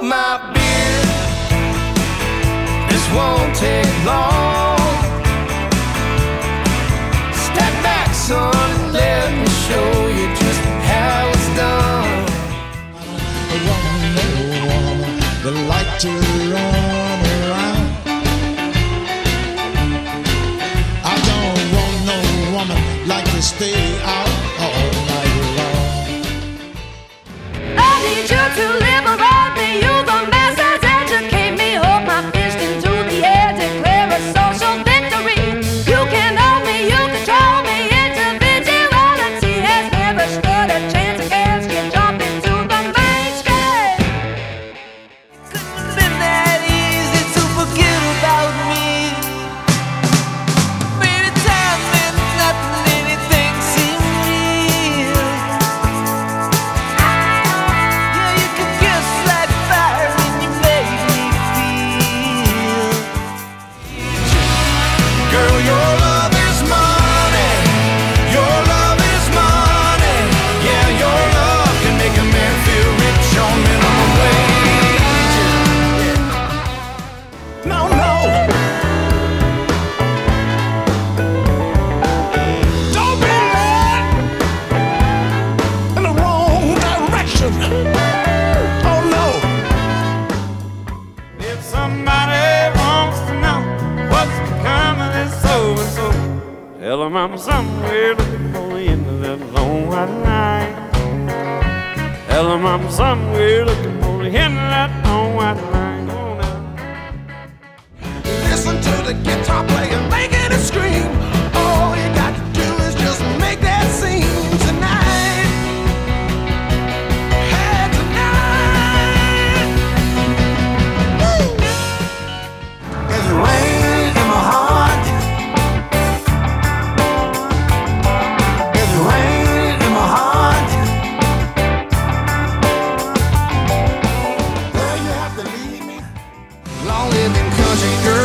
my beer. This won't take long. Step back, son, and let me show you just how it's done. I don't want no woman that like to run around. I don't want no woman like to stay out all night long. I need you to liberate me, use the masses, educate me, hold my fist into the air, declare a social victory. You can own me, you control me, individuality has never stood a chance against you. Jump into the mainstream. Couldn't have been that easy to forget about me. Baby, time meant nothing, anything seemed real. Yeah, you could kiss like fire and you made me feel. Girl, your love is money. Your love is money. Yeah, your love can make a man feel rich on minimum wage. Yeah. No, no. Don't be led in the wrong direction. Oh no. If somebody wants to know what's become of this so-and-so, tell them I'm somewhere looking for the end of that long white line. Tell them I'm somewhere looking for the end of that long white line. Come on now. Listen to the guitar player making it scream. All you got to do is just make that scene tonight. Hey, tonight. Woo! There's rain in my heart. There's rain in my heart. Girl, you have to leave me. Long living country girl.